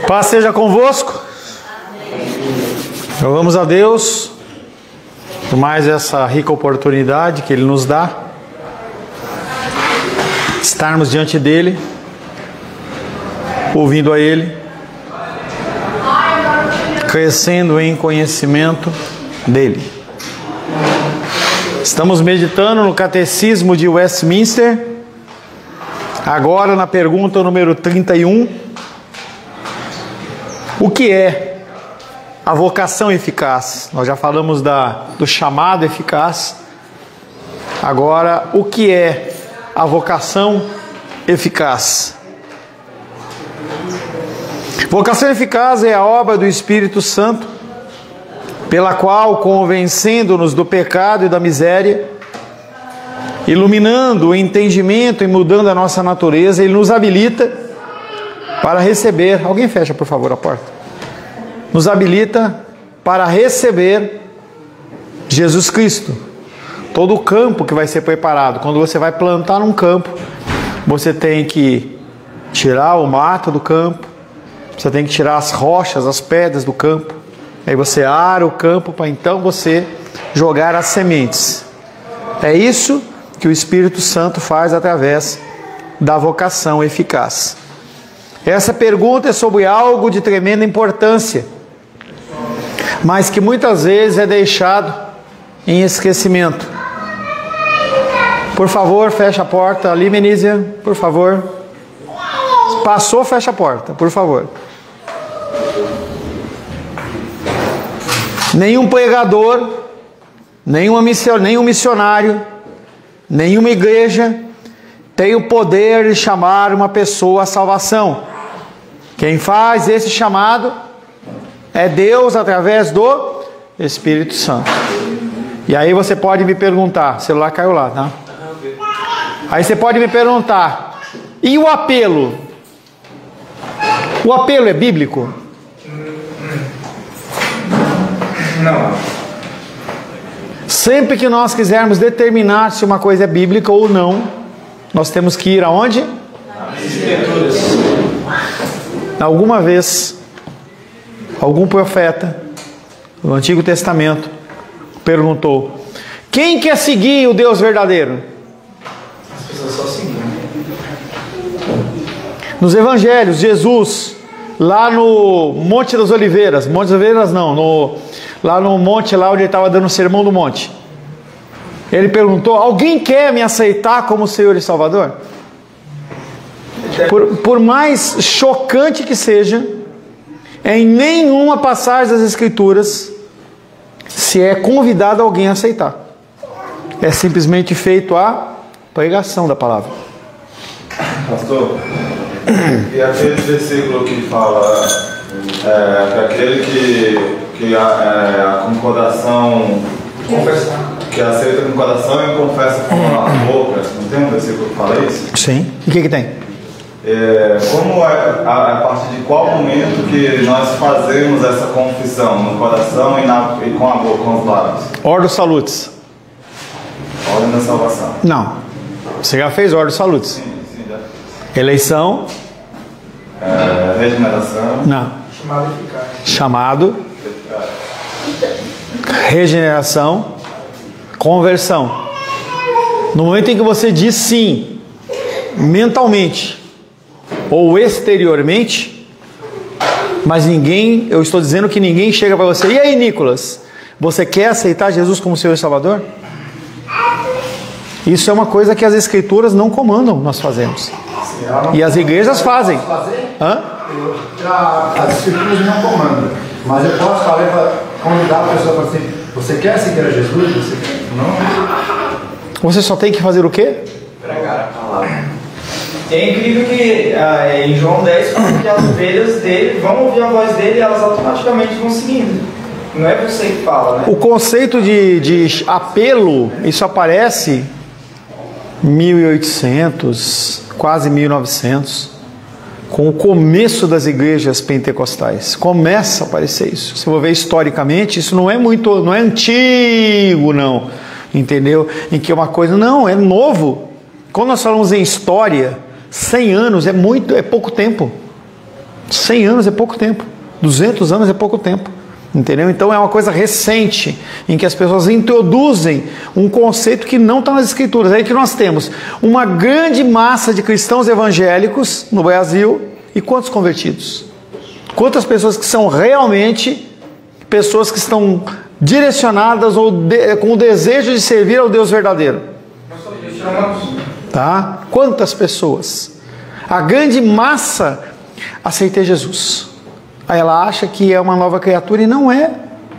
Paz seja convosco. Louvamos a Deus por mais essa rica oportunidade que Ele nos dá, estarmos diante dEle, ouvindo a Ele, crescendo em conhecimento dEle. Estamos meditando no Catecismo de Westminster, agora na pergunta número 31. O que é a vocação eficaz? Nós já falamos do chamado eficaz. Agora, o que é a vocação eficaz? Vocação eficaz é a obra do Espírito Santo, pela qual, convencendo-nos do pecado e da miséria, iluminando o entendimento e mudando a nossa natureza, Ele nos habilita para receber. Alguém fecha, por favor, a porta. Nos habilita para receber Jesus Cristo. Todo o campo que vai ser preparado. Quando você vai plantar um campo, você tem que tirar o mato do campo, você tem que tirar as rochas, as pedras do campo. Aí você ara o campo para então você jogar as sementes. É isso que o Espírito Santo faz através da vocação eficaz. Essa pergunta é sobre algo de tremenda importância, mas que muitas vezes é deixado em esquecimento. Por favor, fecha a porta. Ali, Menízia, por favor. Passou, fecha a porta, por favor. Nenhum pregador, nenhum missionário, nenhuma igreja tem o poder de chamar uma pessoa à salvação. Quem faz esse chamado é Deus através do Espírito Santo. E aí você pode me perguntar, o celular caiu lá, tá? Aí você pode me perguntar, e o apelo? O apelo é bíblico? Não. Sempre que nós quisermos determinar se uma coisa é bíblica ou não, nós temos que ir aonde? As Escrituras. Alguma vez, algum profeta do Antigo Testamento perguntou: quem quer seguir o Deus verdadeiro? As pessoas só seguem. Nos Evangelhos, Jesus, lá no Monte das Oliveiras, Monte das Oliveiras não, lá no monte lá onde ele estava dando o sermão do monte, ele perguntou: alguém quer me aceitar como Senhor e Salvador? Por mais chocante que seja, em nenhuma passagem das Escrituras se é convidado alguém a aceitar. É simplesmente feito a pregação da palavra. Pastor, e aquele versículo que fala que aquele que a concordação que aceita com o coração e confessa com a boca, não tem um versículo que fala isso? Sim. E o que tem? Como a partir de qual momento que nós fazemos essa confissão no coração e com a boca, com os lábios? Ordo salutis. Ordem da salvação. Não. Você já fez ordo salutis? Sim, já. Eleição? Regeneração. Não. Chamado eficaz. Chamado. Regeneração. Conversão. No momento em que você diz sim, mentalmente ou exteriormente, mas eu estou dizendo que ninguém chega para você: e aí, Nicolas, você quer aceitar Jesus como Senhor e Salvador? Isso é uma coisa que as Escrituras não comandam, nós fazemos. E as igrejas fazem. As Escrituras não comandam, mas eu posso falar para convidar a pessoa para assim: você quer seguir a Jesus? Você quer? Não. Você só tem que fazer o quê? Pregar a palavra. É incrível que em João 10 fala que as ovelhas dele vão ouvir a voz dele e elas automaticamente vão seguindo. Não é você que fala, né? O conceito de apelo, isso aparece em 1800, quase 1900, com o começo das igrejas pentecostais. Começa a aparecer isso. Se for ver historicamente, isso não é antigo, não. Entendeu? Em que uma coisa, não, é novo. Quando nós falamos em história, 100 anos é pouco tempo. 100 anos é pouco tempo, 200 anos é pouco tempo, entendeu? Então é uma coisa recente, em que as pessoas introduzem um conceito que não está nas escrituras. É aí que nós temos uma grande massa de cristãos evangélicos no Brasil, e quantos convertidos? Quantas pessoas que são realmente pessoas que estão direcionadas com o desejo de servir ao Deus verdadeiro? Tá? Quantas pessoas? A grande massa aceita Jesus. Aí ela acha que é uma nova criatura e não é.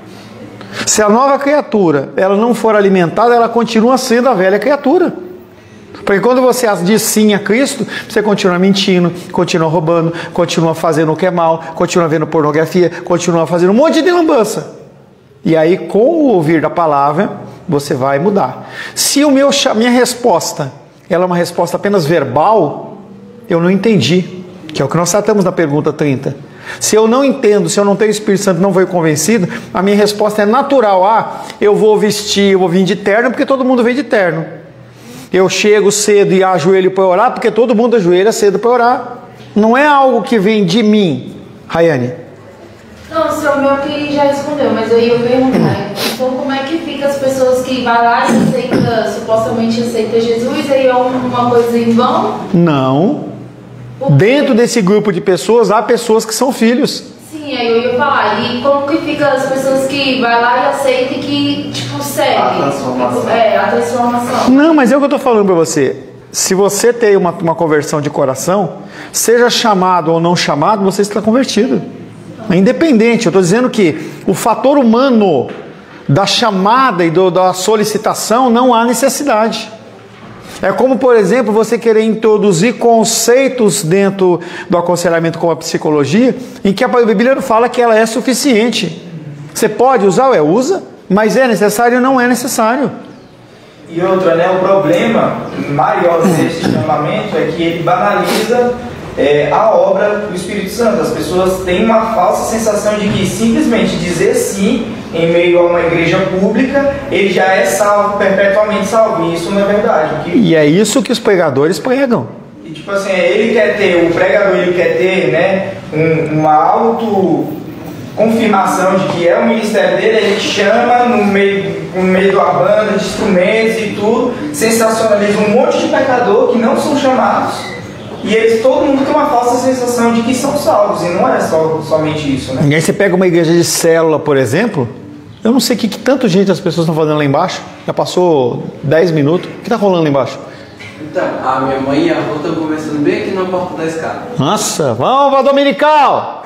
Se a nova criatura ela não for alimentada, ela continua sendo a velha criatura. Porque quando você diz sim a Cristo, você continua mentindo, continua roubando, continua fazendo o que é mal, continua vendo pornografia, continua fazendo um monte de lambança. E aí, com o ouvir da palavra, você vai mudar. Se minha resposta ela é uma resposta apenas verbal, eu não entendi, que é o que nós tratamos na pergunta 30. Se eu não entendo, se eu não tenho o Espírito Santo, não vou convencido, a minha resposta é natural. Eu vou vestir, eu vou vir de terno, porque todo mundo vem de terno. Eu chego cedo e ajoelho para orar, porque todo mundo ajoelha cedo para orar. Não é algo que vem de mim. Rayane. Não, o senhor meu que já respondeu, mas eu ia perguntar. Então, como é que fica as pessoas que vai lá e supostamente aceita Jesus, aí é uma coisa em vão? Não. Dentro desse grupo de pessoas, há pessoas que são filhos. Sim, aí eu ia falar. E como que fica as pessoas que vai lá e aceita e que, tipo, segue? A transformação. Não, mas é o que eu estou falando para você. Se você tem uma conversão de coração, seja chamado ou não chamado, você está convertido. É independente. Eu estou dizendo que o fator humano da chamada e da solicitação não há necessidade. É como, por exemplo, você querer introduzir conceitos dentro do aconselhamento como a psicologia, em que a Bíblia fala que ela é suficiente. Você pode usar? Usa, mas é necessário ou não é necessário. E outra, né, o problema maior desse chamamento é que ele banaliza a obra do Espírito Santo. As pessoas têm uma falsa sensação de que simplesmente dizer sim em meio a uma igreja pública, ele já é salvo, perpetuamente salvo. E isso não é verdade. E é isso que os pregadores pregam. E tipo assim, o pregador ele quer ter, né, uma autoconfirmação de que é o ministério dele, ele chama no meio da banda de instrumentos e tudo, sensacionaliza um monte de pecador que não são chamados. E todo mundo tem uma falsa sensação de que são salvos, e não é somente isso, né? E aí você pega uma igreja de célula, por exemplo, eu não sei o que tanto gente as pessoas estão fazendo lá embaixo, já passou 10 minutos, o que está rolando lá embaixo? Então, a minha mãe e a avó estão conversando bem aqui na porta da escada. Nossa, vamos para a Dominical!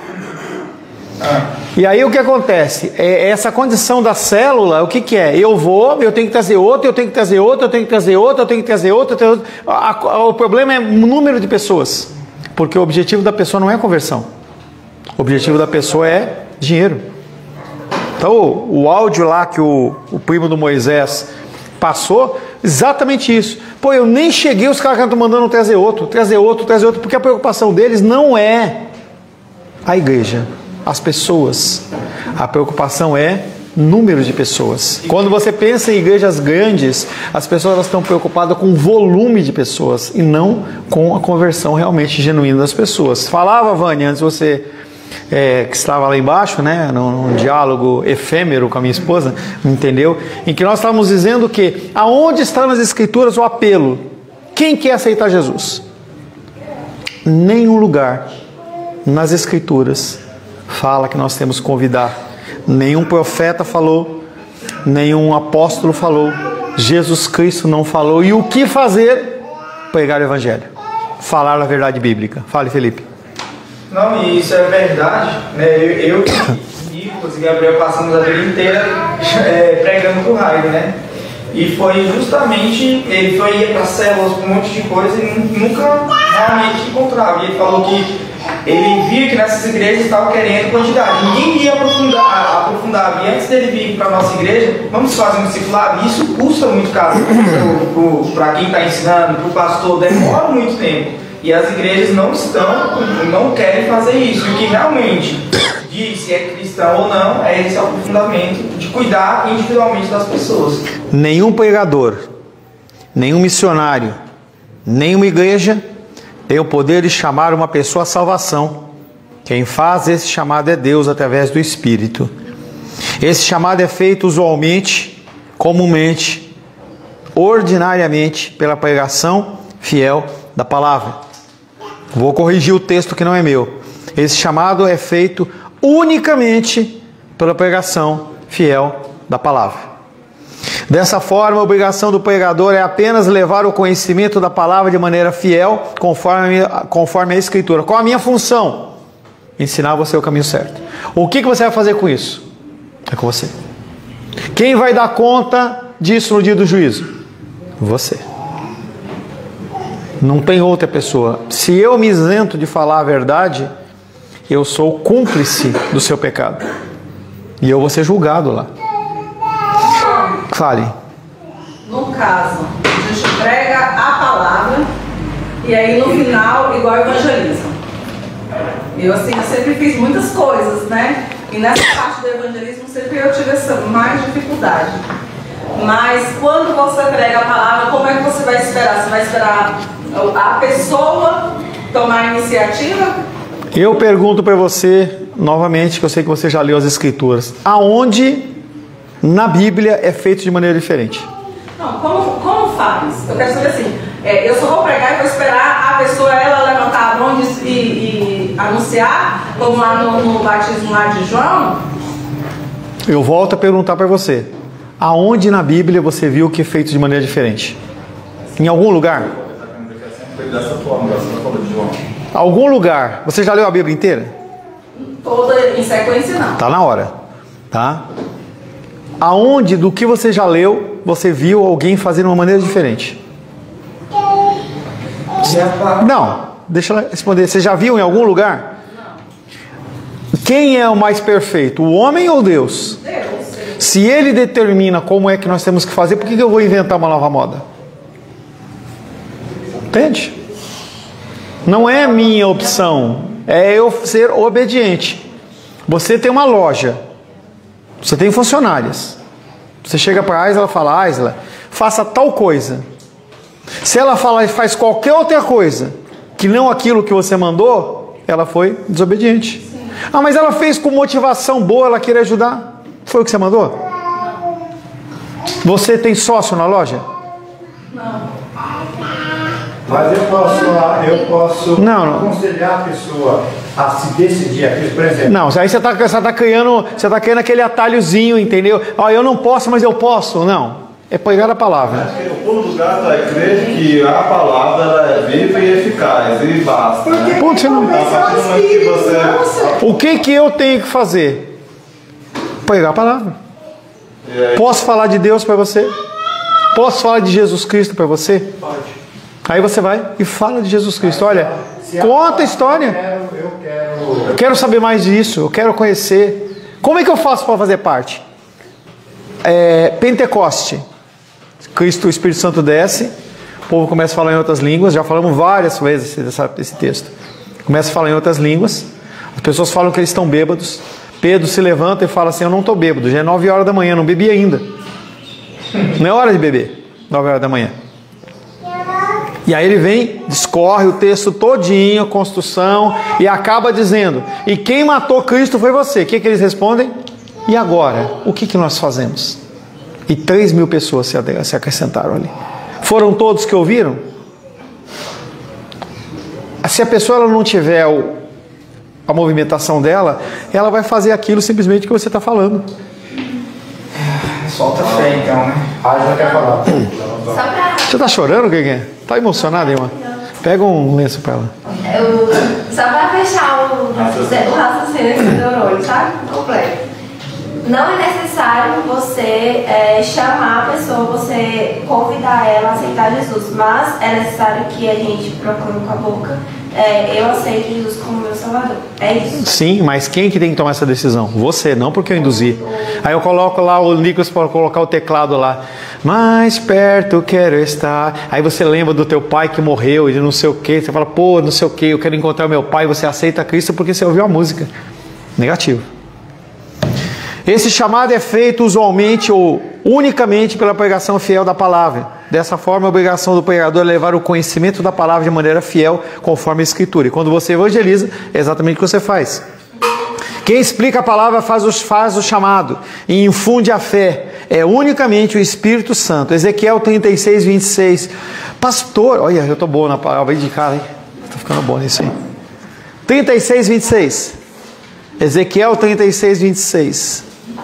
E aí o que acontece? Essa condição da célula, o que é? Eu tenho que trazer outro, eu tenho que trazer outro, eu tenho que trazer outro, eu tenho que trazer outro. O problema é o número de pessoas, porque o objetivo da pessoa não é conversão. O objetivo da pessoa é dinheiro. Então o áudio lá que o primo do Moisés passou, exatamente isso. Pô, eu nem cheguei, os caras estão mandando trazer outro, porque a preocupação deles não é a igreja, as pessoas. A preocupação é número de pessoas. Quando você pensa em igrejas grandes, as pessoas estão preocupadas com o volume de pessoas e não com a conversão realmente genuína das pessoas. Falava, Vânia, antes você que estava lá embaixo, né, num diálogo efêmero com a minha esposa, entendeu? Em que nós estávamos dizendo que aonde está nas escrituras o apelo? Quem quer aceitar Jesus? Nenhum lugar nas escrituras fala que nós temos que convidar. Nenhum profeta falou, nenhum apóstolo falou, Jesus Cristo não falou. E o que fazer? Pregar o evangelho, falar a verdade bíblica. Fale, Felipe. Não, e isso é verdade, né? Eu e Nicolas e Gabriel passamos a vida inteira pregando pro Raio, né? E foi justamente, ia para células com um monte de coisa e nunca realmente encontrava. E ele falou que ele via que nessas igrejas estavam querendo quantidade. Ninguém ia aprofundar. E antes dele vir para a nossa igreja, vamos fazer um discipulado. Isso custa muito caro para quem está ensinando, para o pastor, demora muito tempo. E as igrejas não querem fazer isso. E o que realmente diz se é cristão ou não é esse aprofundamento de cuidar individualmente das pessoas. Nenhum pregador, nenhum missionário, nenhuma igreja tem o poder de chamar uma pessoa à salvação Quem faz esse chamado é Deus através do Espírito. Esse chamado é feito usualmente, comumente, ordinariamente, pela pregação fiel da palavra. Vou corrigir o texto que não é meu. Esse chamado é feito unicamente pela pregação fiel da palavra. Dessa forma, a obrigação do pregador é apenas levar o conhecimento da palavra de maneira fiel, conforme a Escritura. Qual a minha função? Ensinar você o caminho certo. O que você vai fazer com isso? É com você. Quem vai dar conta disso no dia do juízo? Você. Não tem outra pessoa. Se eu me isento de falar a verdade, eu sou cúmplice do seu pecado. E eu vou ser julgado lá. Fale. No caso, a gente prega a palavra e aí no final, igual evangelismo. Eu sempre fiz muitas coisas, né? E nessa parte do evangelismo sempre eu tive essa mais dificuldade. Mas quando você prega a palavra, como é que você vai esperar? Você vai esperar a pessoa tomar a iniciativa? Eu pergunto para você, novamente, que eu sei que você já leu as Escrituras. Aonde na Bíblia é feito de maneira diferente? Não, como faz? Eu quero saber assim, eu só vou pregar e vou esperar a pessoa, ela levantar a mão e anunciar, como lá no batismo lá de João? Eu volto a perguntar para você. Aonde na Bíblia você viu que é feito de maneira diferente? Em algum lugar? Dessa forma, você falou de João. Algum lugar? Você já leu a Bíblia inteira? Toda em sequência não. Tá na hora, tá? Aonde do que você já leu, você viu alguém fazer de uma maneira diferente? Não, deixa ela responder. Você já viu em algum lugar? Não. Quem é o mais perfeito, o homem ou Deus? Deus. Se ele determina como é que nós temos que fazer, por que eu vou inventar uma nova moda? Entende? Não é minha opção, é eu ser obediente. Você tem uma loja, você tem funcionárias. Você chega para a Aisla e fala: Aisla, faça tal coisa. Se ela falar e faz qualquer outra coisa que não aquilo que você mandou, ela foi desobediente. Sim. Ah, mas ela fez com motivação boa, ela queria ajudar. Foi o que você mandou? Você tem sócio na loja? Não. Mas eu posso aconselhar a pessoa a se decidir aqui, por exemplo. Não, aí você está criando aquele atalhozinho, entendeu? Ah, eu não posso, mas eu posso. Não, é pegar a palavra. Acho que o pulo do gato é crer que a palavra ela é viva e eficaz, e basta. Né? Ponto, você não... O que eu tenho que fazer? Pegar a palavra. Posso falar de Deus para você? Posso falar de Jesus Cristo para você? Pode. Aí você vai e fala de Jesus Cristo. Olha, conta a história. Eu quero saber mais disso. Eu quero conhecer. Como é que eu faço para fazer parte? Pentecoste. Cristo, o Espírito Santo desce. O povo começa a falar em outras línguas. Já falamos várias vezes desse texto. Começa a falar em outras línguas. As pessoas falam que eles estão bêbados. Pedro se levanta e fala assim: eu não estou bêbado. Já é 9 horas da manhã. Não bebi ainda. Não é hora de beber. 9 horas da manhã. E aí ele vem, discorre o texto todinho, a construção, e acaba dizendo: e quem matou Cristo foi você. O que eles respondem? E agora? O que nós fazemos? E 3.000 pessoas se acrescentaram ali. Foram todos que ouviram? Se a pessoa ela não tiver a movimentação dela, ela vai fazer aquilo simplesmente que você está falando. Solta a fé então, né? Já quer falar. Você está chorando, Guiguinha? Está emocionada, irmã? Pega um lenço para ela. Só para fechar o raciocínio aqui do neurônio, sabe? Completo. Não é necessário você chamar a pessoa, você convidar ela a aceitar Jesus, mas é necessário que a gente procure com a boca: eu aceito Jesus como meu Salvador. É isso. Sim, mas quem que tem que tomar essa decisão? Você, não porque eu induzi. Aí eu coloco lá o Nicolas para colocar o teclado lá. Mais perto quero estar. Aí você lembra do teu pai que morreu e de não sei o que. Você fala: pô, não sei o que, eu quero encontrar meu pai. Você aceita Cristo porque você ouviu a música. Negativo. Esse chamado é feito usualmente ou unicamente pela pregação fiel da palavra. Dessa forma, a obrigação do pregador é levar o conhecimento da palavra de maneira fiel, conforme a Escritura. E quando você evangeliza, é exatamente o que você faz. Quem explica a palavra faz o chamado e infunde a fé. É unicamente o Espírito Santo. Ezequiel 36, 26. Pastor, olha, eu estou bom na palavra aí de cara, hein? Estou ficando bom nisso aí. 36, 26. Ezequiel 36, 26.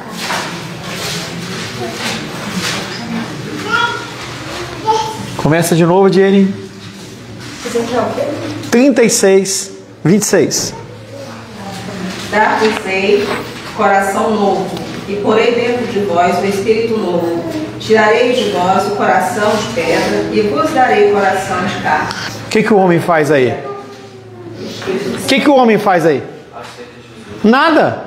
Começa de novo, Jenny. 36, 26. Dar-vos-ei coração novo, e porei dentro de vós o espírito novo. Tirarei de vós o coração de pedra, e vos darei coração de carne. O que o homem faz aí? O que o homem faz aí? Nada.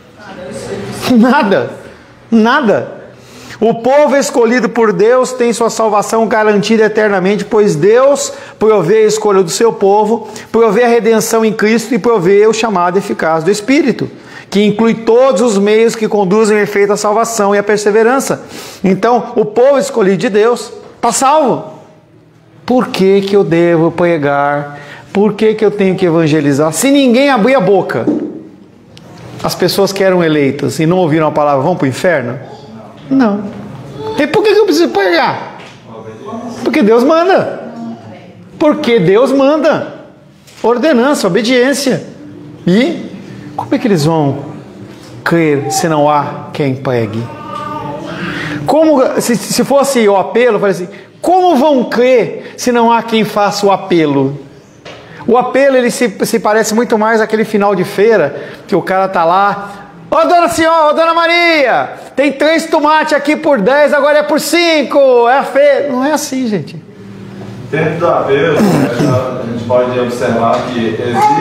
Nada. Nada. O povo escolhido por Deus tem sua salvação garantida eternamente, pois Deus provê a escolha do seu povo, provê a redenção em Cristo e provê o chamado eficaz do Espírito, que inclui todos os meios que conduzem ao efeito da salvação e a perseverança. Então, o povo escolhido de Deus está salvo. Por que que eu devo pregar? Por que que eu tenho que evangelizar? Se ninguém abrir a boca, as pessoas que eram eleitas e não ouviram a palavra vão para o inferno? Não. E por que eu preciso pregar? Porque Deus manda. Porque Deus manda. Ordenança, obediência. E como é que eles vão crer se não há quem pregue? Como, se fosse o apelo, eu falei assim, como vão crer se não há quem faça o apelo? O apelo, ele se parece muito mais àquele final de feira, que o cara está lá, ô dona senhora, ô dona Maria, tem 3 tomates aqui por 10, agora é por 5, é a feira. Não é assim, gente. Dentro do apelo, a gente pode observar que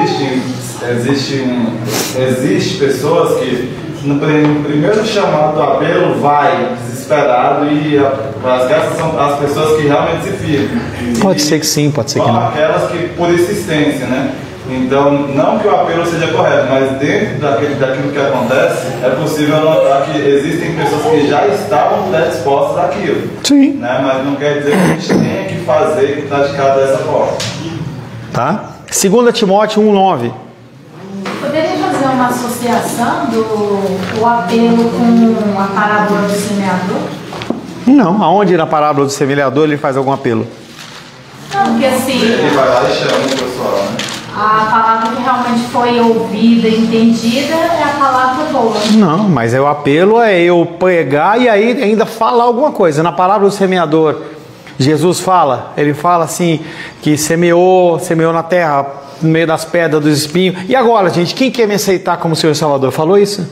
existe pessoas que no primeiro chamado do apelo vai desesperado e essas são as pessoas que realmente se firmam. Pode ser que sim, pode ser que não. Aquelas que por insistência, né? Então, não que o apelo seja correto, mas dentro daquilo que acontece, é possível notar que existem pessoas que já estavam predispostas àquilo. Sim. Né? Mas não quer dizer que a gente tenha que fazer e praticar dessa forma. Tá? 2 Timóteo 1,9. Poderia fazer uma associação do apelo com a parábola do semeador? Não, aonde na parábola do semeador ele faz algum apelo? Não, porque assim, Ele vai lá e chama o pessoal, né? a palavra que realmente foi ouvida, entendida, é a palavra boa. Não, mas o apelo é eu pregar e aí ainda falar alguma coisa. Na parábola do semeador, Jesus fala, ele fala assim, que semeou na terra, no meio das pedras, dos espinhos. E agora, gente, quem quer me aceitar como Senhor e Salvador? Falou isso?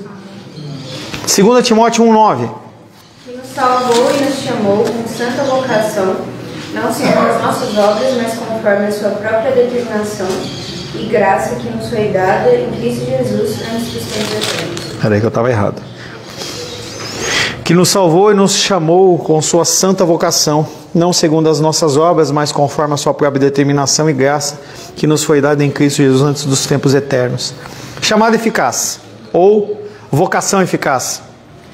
2 Timóteo 1,9. Que nos salvou e nos chamou com santa vocação, não segundo as nossas obras, mas conforme a sua própria determinação e graça que nos foi dada em Cristo Jesus antes dos tempos eternos. Peraí que eu estava errado. Que nos salvou e nos chamou com sua santa vocação, não segundo as nossas obras, mas conforme a sua própria determinação e graça que nos foi dada em Cristo Jesus antes dos tempos eternos. Chamada eficaz, ou vocação eficaz.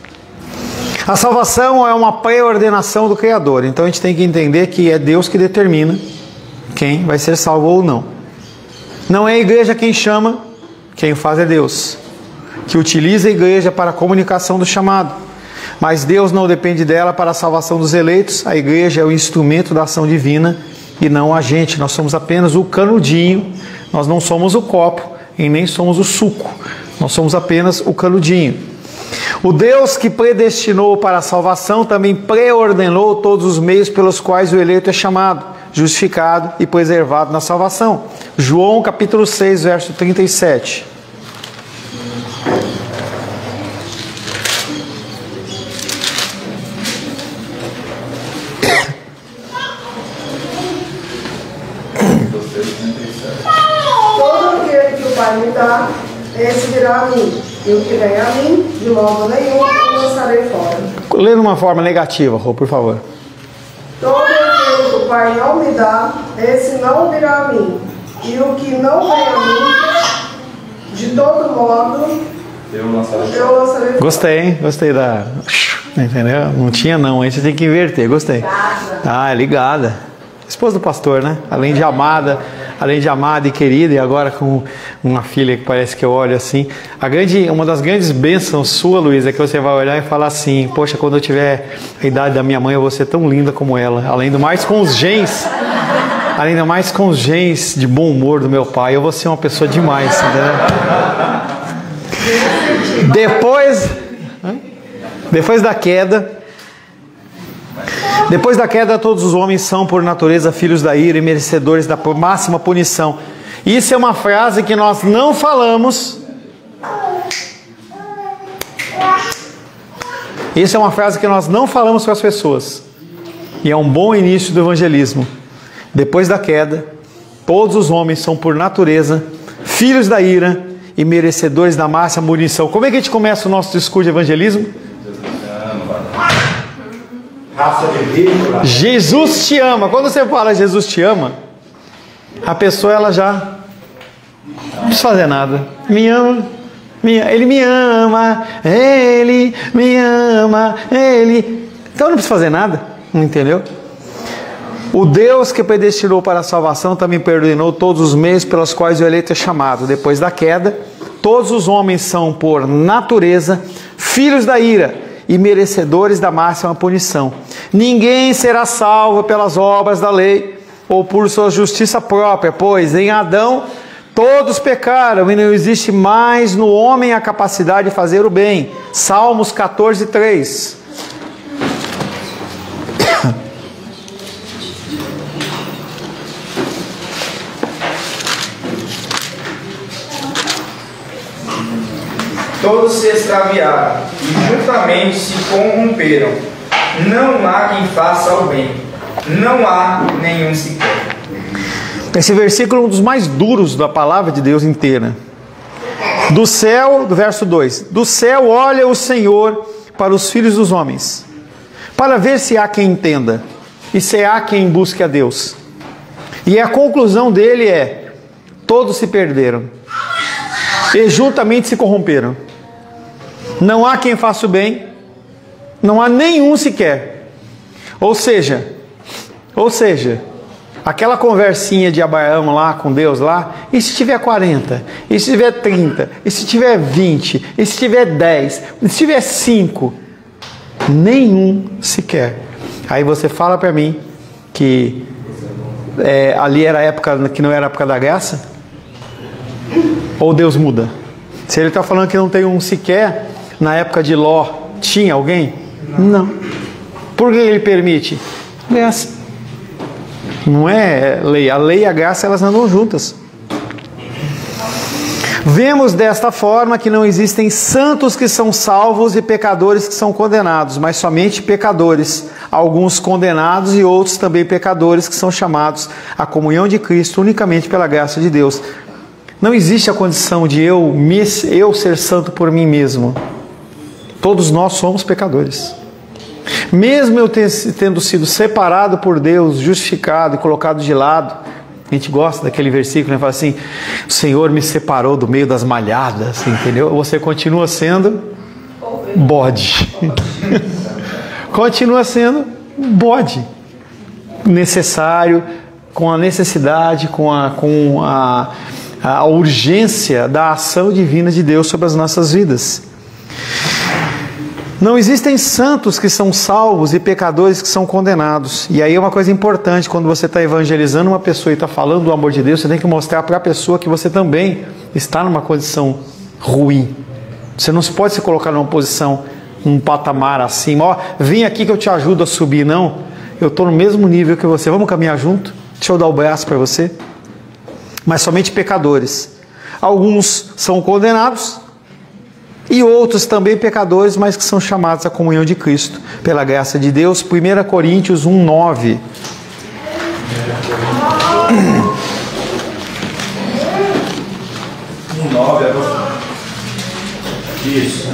A salvação é uma pré-ordenação do Criador, então a gente tem que entender que é Deus que determina quem vai ser salvo ou não. Não é a igreja quem chama, quem faz é Deus, que utiliza a igreja para a comunicação do chamado. Mas Deus não depende dela para a salvação dos eleitos, a igreja é o instrumento da ação divina e não a gente. Nós somos apenas o canudinho, nós não somos o copo e nem somos o suco, nós somos apenas o canudinho. O Deus que predestinou para a salvação também preordenou todos os meios pelos quais o eleito é chamado, justificado e preservado na salvação. João capítulo 6, verso 37. Todo aquele que o Pai me dá, esse virá a mim. E o que vem a mim, de modo nenhum, eu lançarei fora. Lê de uma forma negativa, Rô, por favor. Todo aquele que o Pai não me dá, esse não virá a mim. E o que não vem a mim, de todo modo, eu lançarei fora. Gostei, hein? Gostei da... Entendeu? Não tinha não, aí você tem que inverter, gostei. Ah, é ligada. Esposa do pastor, né? Além de amada e querida, e agora com uma filha que parece que eu olho assim. Uma das grandes bênçãos sua, Luísa, é que você vai olhar e falar assim: poxa, quando eu tiver a idade da minha mãe, eu vou ser tão linda como ela. Além do mais com os genes de bom humor do meu pai, eu vou ser uma pessoa demais, entendeu? Depois da queda, todos os homens são, por natureza, filhos da ira e merecedores da máxima punição. Isso é uma frase que nós não falamos. Isso é uma frase que nós não falamos para as pessoas. E é um bom início do evangelismo. Depois da queda, todos os homens são, por natureza, filhos da ira e merecedores da máxima punição. Como é que a gente começa o nosso discurso de evangelismo? Jesus te ama. Quando você fala Jesus te ama, a pessoa ela já não precisa fazer nada. Me ama, ele me ama, ele me ama, ele. Então não precisa fazer nada, entendeu? O Deus que predestinou para a salvação também perdoou todos os meios pelos quais o eleito é chamado. Depois da queda, todos os homens são, por natureza, filhos da ira e merecedores da máxima punição. Ninguém será salvo pelas obras da lei ou por sua justiça própria, pois em Adão todos pecaram e não existe mais no homem a capacidade de fazer o bem. Salmos 14:3. Todos se extraviaram e juntamente se corromperam. Não há quem faça o bem, não há nenhum sequer. Esse versículo é um dos mais duros da palavra de Deus inteira. Do céu, do verso 2: do céu olha o Senhor para os filhos dos homens, para ver se há quem entenda e se há quem busque a Deus. E a conclusão dele é: todos se perderam e juntamente se corromperam. Não há quem faça o bem, não há nenhum sequer. Ou seja, aquela conversinha de Abraão lá com Deus lá, e se tiver 40, e se tiver 30, e se tiver 20, e se tiver 10, e se tiver 5, nenhum sequer. Aí você fala para mim que ali era a época que não era a época da graça? Ou Deus muda? Se ele está falando que não tem um sequer, na época de Ló, tinha alguém? Não. Por que ele permite? Graça. Não é lei. A lei e a graça, elas andam juntas. Vemos desta forma que não existem santos que são salvos e pecadores que são condenados, mas somente pecadores, alguns condenados e outros também pecadores que são chamados à comunhão de Cristo unicamente pela graça de Deus. Não existe a condição de eu ser santo por mim mesmo. Todos nós somos pecadores. Mesmo eu tendo sido separado por Deus, justificado e colocado de lado, a gente gosta daquele versículo, né? Fala assim: o Senhor me separou do meio das malhadas, entendeu? Você continua sendo bode. Continua sendo bode. Necessário, com a necessidade, com a urgência da ação divina de Deus sobre as nossas vidas. Não existem santos que são salvos e pecadores que são condenados. E aí é uma coisa importante: quando você está evangelizando uma pessoa e está falando do amor de Deus, você tem que mostrar para a pessoa que você também está numa condição ruim. Você não pode se colocar numa posição, num patamar acima. Ó, vem aqui que eu te ajudo a subir. Não, eu estou no mesmo nível que você. Vamos caminhar junto? Deixa eu dar o braço para você. Mas somente pecadores. Alguns são condenados e outros também pecadores, mas que são chamados à comunhão de Cristo pela graça de Deus. 1 Coríntios 1:9. Isso.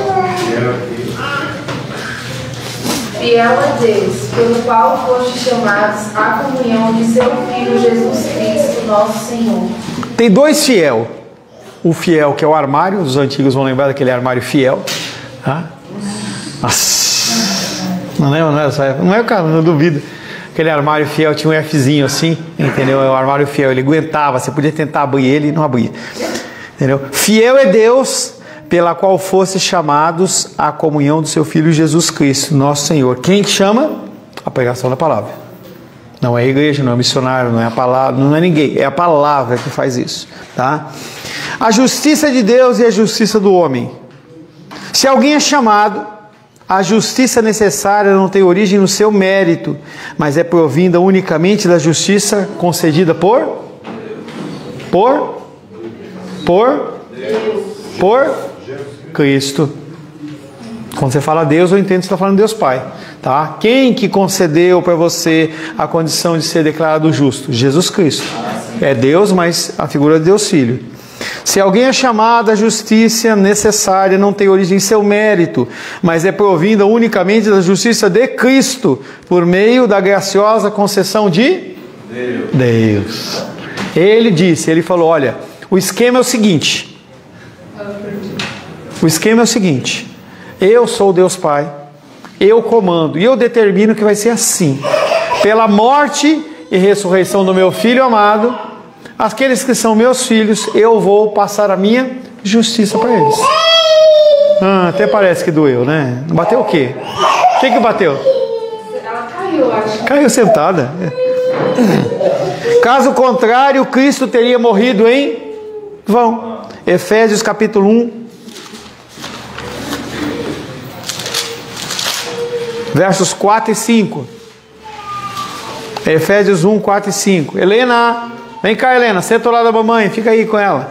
Fiel a Deus, pelo qual foste chamados à comunhão de seu Filho Jesus Cristo, nosso Senhor. Tem dois fiel. O fiel que é o armário, os antigos vão lembrar daquele armário fiel. Tá? Nossa. Não lembra, não era essa época? Não é, cara, não duvido. Aquele armário fiel tinha um Fzinho assim, entendeu? O armário fiel, ele aguentava, você podia tentar abrir ele e não abria. Entendeu? Fiel é Deus, pela qual fosse chamados à comunhão do seu Filho Jesus Cristo, nosso Senhor. Quem que chama? A pregação da palavra. Não é a igreja, não é missionário, não é a palavra, não é ninguém, é a palavra que faz isso, tá? A justiça de Deus e a justiça do homem. Se alguém é chamado, a justiça necessária não tem origem no seu mérito, mas é provinda unicamente da justiça concedida por Cristo. Quando você fala Deus, eu entendo que você está falando Deus Pai, tá? Quem que concedeu para você a condição de ser declarado justo? Jesus Cristo. É Deus, mas a figura de Deus Filho. Se alguém é chamado, a justiça necessária não tem origem em seu mérito, mas é provinda unicamente da justiça de Cristo, por meio da graciosa concessão de Deus. Ele falou, olha, o esquema é o seguinte, eu sou Deus Pai, eu comando, e eu determino que vai ser assim, pela morte e ressurreição do meu Filho amado, aqueles que são meus filhos, eu vou passar a minha justiça para eles. Até parece que doeu, né? Bateu o quê? O que bateu? Ela caiu, acho. Caiu sentada. Caso contrário, Cristo teria morrido em vão. Efésios capítulo 1, versos 4 e 5. Efésios 1, 4 e 5. Helena, vem cá, Helena, senta ao lado da mamãe, fica aí com ela.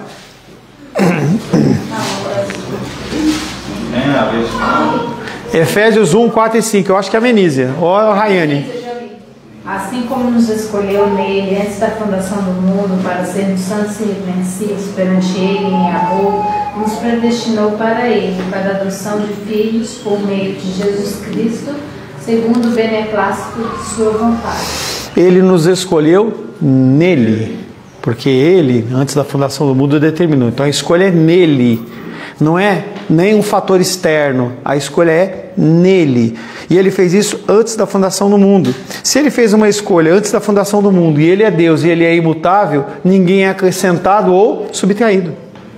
Efésios 1, 4 e 5. Eu acho que é a Menísia. Ou a Rayane. Assim como nos escolheu nele antes da fundação do mundo para sermos santos e irrepreensíveis perante ele em amor, nos predestinou para ele, para a adoção de filhos por meio de Jesus Cristo, segundo o beneplácito de sua vontade. Ele nos escolheu nele, porque ele, antes da fundação do mundo, determinou. Então a escolha é nele, não é nem um fator externo, a escolha é nele. E ele fez isso antes da fundação do mundo. Se ele fez uma escolha antes da fundação do mundo, e ele é Deus e ele é imutável, ninguém é acrescentado ou subtraído.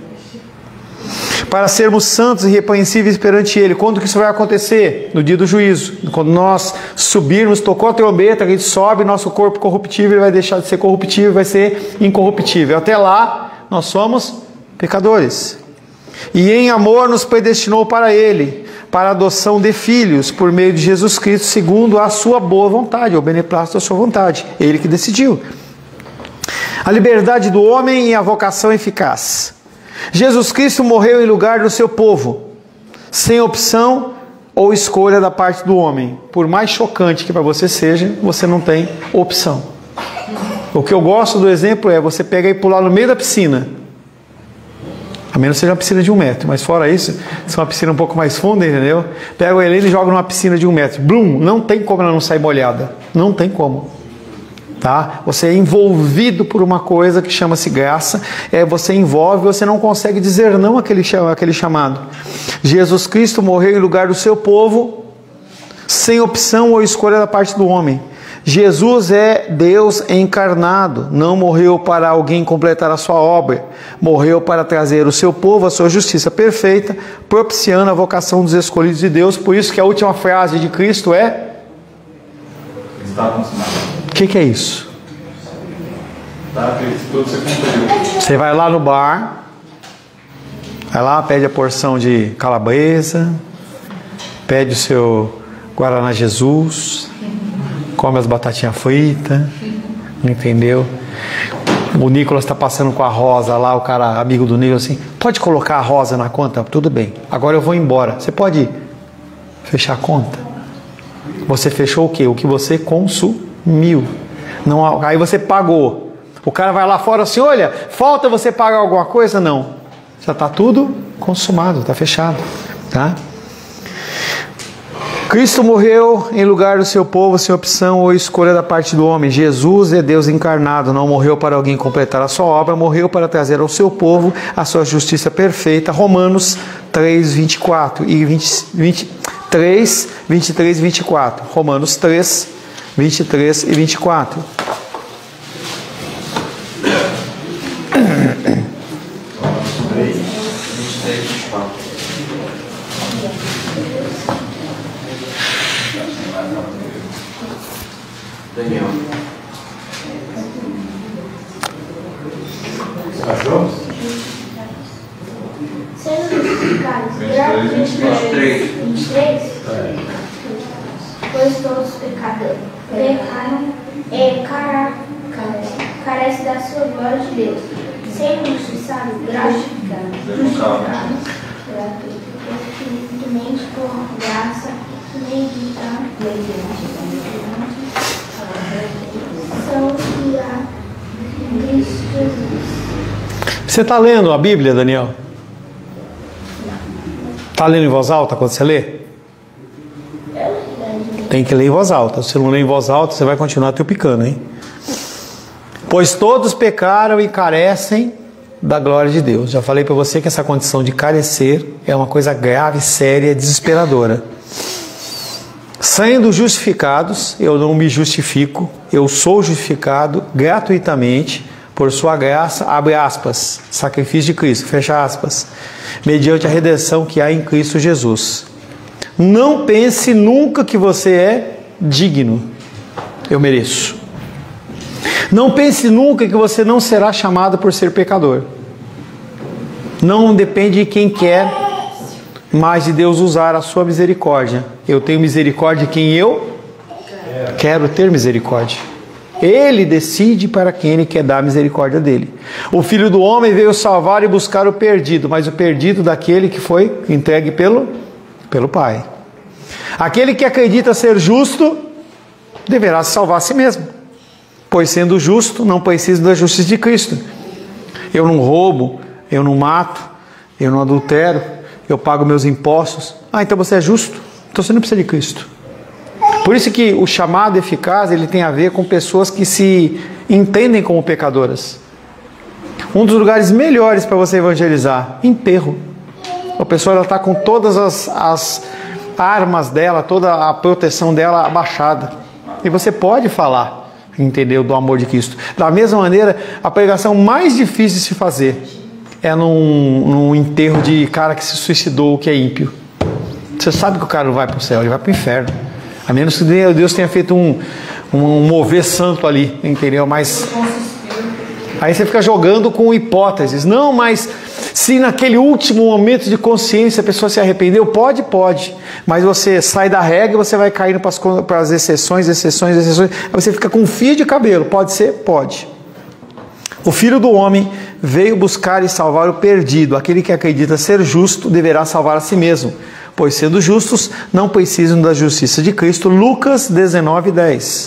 Para sermos santos e irrepreensíveis perante ele. Quando que isso vai acontecer? No dia do juízo. Quando nós subirmos, tocou a trombeta, a gente sobe, nosso corpo corruptível vai deixar de ser corruptível, vai ser incorruptível. Até lá, nós somos pecadores. E em amor nos predestinou para ele, para a adoção de filhos, por meio de Jesus Cristo, segundo a sua boa vontade, ou beneplácito da sua vontade. Ele que decidiu. A liberdade do homem e a vocação eficaz. Jesus Cristo morreu em lugar do seu povo, sem opção ou escolha da parte do homem. Por mais chocante que para você seja, você não tem opção. O que eu gosto do exemplo é você pegar e pular no meio da piscina. A menos que seja uma piscina de 1 metro, mas fora isso, se é uma piscina um pouco mais funda, entendeu? Pega a Helena e joga numa piscina de 1 metro. Blum! Não tem como ela não sair molhada. Não tem como. Tá? Você é envolvido por uma coisa que chama-se graça, você envolve, você não consegue dizer não àquele chamado. Jesus Cristo morreu em lugar do seu povo, sem opção ou escolha da parte do homem. Jesus é Deus encarnado, não morreu para alguém completar a sua obra, morreu para trazer o seu povo a sua justiça perfeita, propiciando a vocação dos escolhidos de Deus. Por isso que a última frase de Cristo é: está consumado. O que é isso? Tá, tudo você cumpriu. Você vai lá no bar, vai lá, pede a porção de calabresa, pede o seu Guaraná Jesus, come as batatinhas fritas, entendeu? O Nicolas está passando com a Rosa lá, o cara amigo do Nicolas assim, pode colocar a Rosa na conta? Tudo bem, agora eu vou embora. Você pode fechar a conta? Você fechou o quê? O que você consumiu. Não, aí você pagou. O cara vai lá fora assim, olha, falta você pagar alguma coisa? Não. Já está tudo consumado, está fechado. Tá? Cristo morreu em lugar do seu povo, sem opção ou escolha da parte do homem. Jesus é Deus encarnado, não morreu para alguém completar a sua obra, morreu para trazer ao seu povo a sua justiça perfeita. Romanos 3, 24 e 23 e 24. Romanos 3, 23 e 24. Daniel. Achou? Sendo justificados gratuitamente. 23. Pois todos pecaram e carecem da sua glória de Deus. Sendo justificados gratuitamente por graça, mediante Você está lendo a Bíblia, Daniel? Está lendo em voz alta quando você lê? Tem que ler em voz alta. Se não ler em voz alta, você vai continuar tupicando, hein? Pois todos pecaram e carecem da glória de Deus. Já falei para você que essa condição de carecer é uma coisa grave, séria, desesperadora. Sendo justificados, eu não me justifico, eu sou justificado gratuitamente por sua graça, abre aspas, sacrifício de Cristo, fecha aspas, mediante a redenção que há em Cristo Jesus. Não pense nunca que você é digno, eu mereço. Não pense nunca que você não será chamado por ser pecador. Não depende de quem quer, mas de Deus usar a sua misericórdia. Eu tenho misericórdia de quem eu quero ter misericórdia. Ele decide para quem Ele quer dar a misericórdia dele. O Filho do Homem veio salvar e buscar o perdido, mas o perdido daquele que foi entregue pelo Pai. Aquele que acredita ser justo, deverá se salvar a si mesmo, pois sendo justo, não precisa da justiça de Cristo. Eu não roubo, eu não mato, eu não adultero, eu pago meus impostos. Ah, então você é justo? Então você não precisa de Cristo. Por isso que o chamado eficaz, ele tem a ver com pessoas que se entendem como pecadoras. Um dos lugares melhores para você evangelizar, enterro. A pessoa está com todas as armas dela, toda a proteção dela abaixada. E você pode falar, entendeu, do amor de Cristo. Da mesma maneira, a pregação mais difícil de se fazer é num enterro de cara que se suicidou, que é ímpio. Você sabe que o cara não vai para o céu, ele vai para o inferno. A menos que Deus tenha feito um mover santo ali, entendeu? Mas aí você fica jogando com hipóteses. Não, mas se naquele último momento de consciência a pessoa se arrependeu, pode. Mas você sai da regra e você vai caindo para as exceções. Aí você fica com um fio de cabelo. Pode ser? Pode. O Filho do Homem veio buscar e salvar o perdido. Aquele que acredita ser justo deverá salvar a si mesmo, pois sendo justos, não precisam da justiça de Cristo. Lucas 19, 10.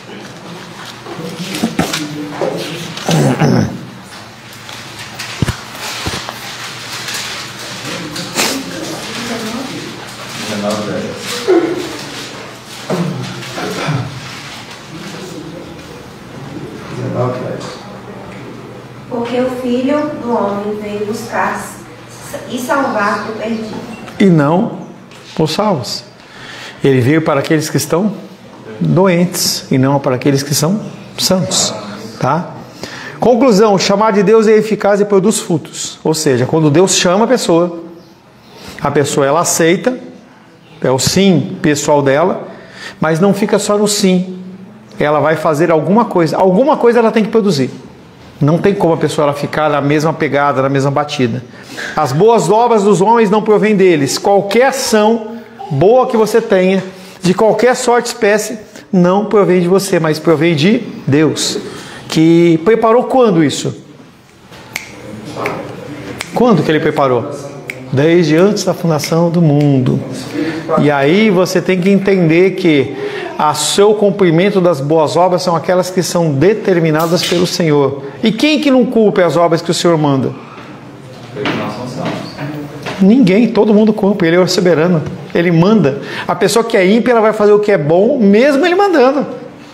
Porque o Filho do Homem veio buscar e salvar o perdido. E não os salvos. Ele veio para aqueles que estão doentes e não para aqueles que são santos, tá? Conclusão: o chamado de Deus é eficaz e produz frutos. Ou seja, quando Deus chama a pessoa ela aceita, é o sim pessoal dela, mas não fica só no sim. Ela vai fazer alguma coisa ela tem que produzir. Não tem como a pessoa ela ficar na mesma pegada, na mesma batida. As boas obras dos homens não provêm deles. Qualquer ação boa que você tenha, de qualquer sorte, espécie, não provém de você, mas provém de Deus. Que preparou quando isso? Quando que Ele preparou? Desde antes da fundação do mundo. E aí você tem que entender que o seu cumprimento das boas obras são aquelas que são determinadas pelo Senhor. E quem que não cumpre as obras que o Senhor manda? Ninguém, todo mundo cumpre, Ele é o soberano. Ele manda. A pessoa que é ímpia, ela vai fazer o que é bom, mesmo ele mandando.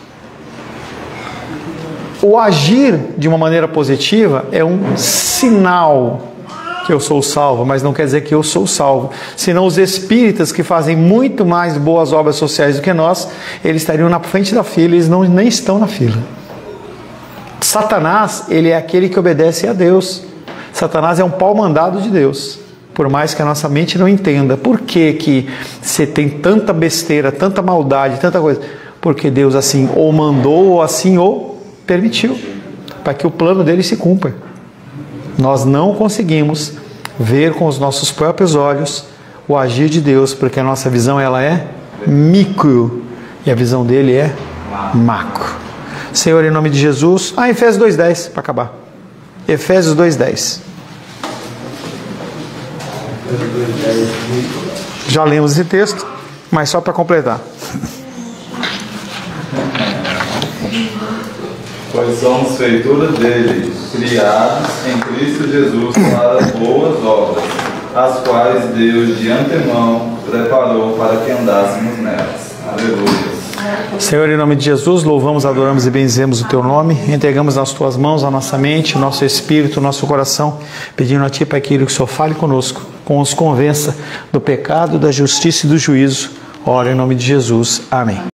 O agir de uma maneira positiva é um sinal que eu sou salvo, mas não quer dizer que eu sou salvo. Senão os espíritas que fazem muito mais boas obras sociais do que nós, eles estariam na frente da fila, eles nem estão na fila. Satanás, ele é aquele que obedece a Deus. Satanás é um pau mandado de Deus. Por mais que a nossa mente não entenda. Por que você tem tanta besteira, tanta maldade, tanta coisa? Porque Deus assim ou mandou, ou assim ou permitiu. Para que o plano dele se cumpra. Nós não conseguimos ver com os nossos próprios olhos o agir de Deus, porque a nossa visão ela é micro e a visão dele é macro. Senhor, em nome de Jesus. Efésios 2:10 para acabar. Efésios 2:10. Já lemos esse texto, mas só para completar. Pois somos feitura dele, criados em Cristo Jesus para boas obras, as quais Deus de antemão preparou para que andássemos nelas. Aleluia. Senhor, em nome de Jesus, louvamos, adoramos e benzemos o Teu nome, entregamos nas Tuas mãos a nossa mente, o nosso espírito, o nosso coração, pedindo a Ti, Pai querido, que o Senhor fale conosco, nos convença do pecado, da justiça e do juízo. Ora, em nome de Jesus. Amém.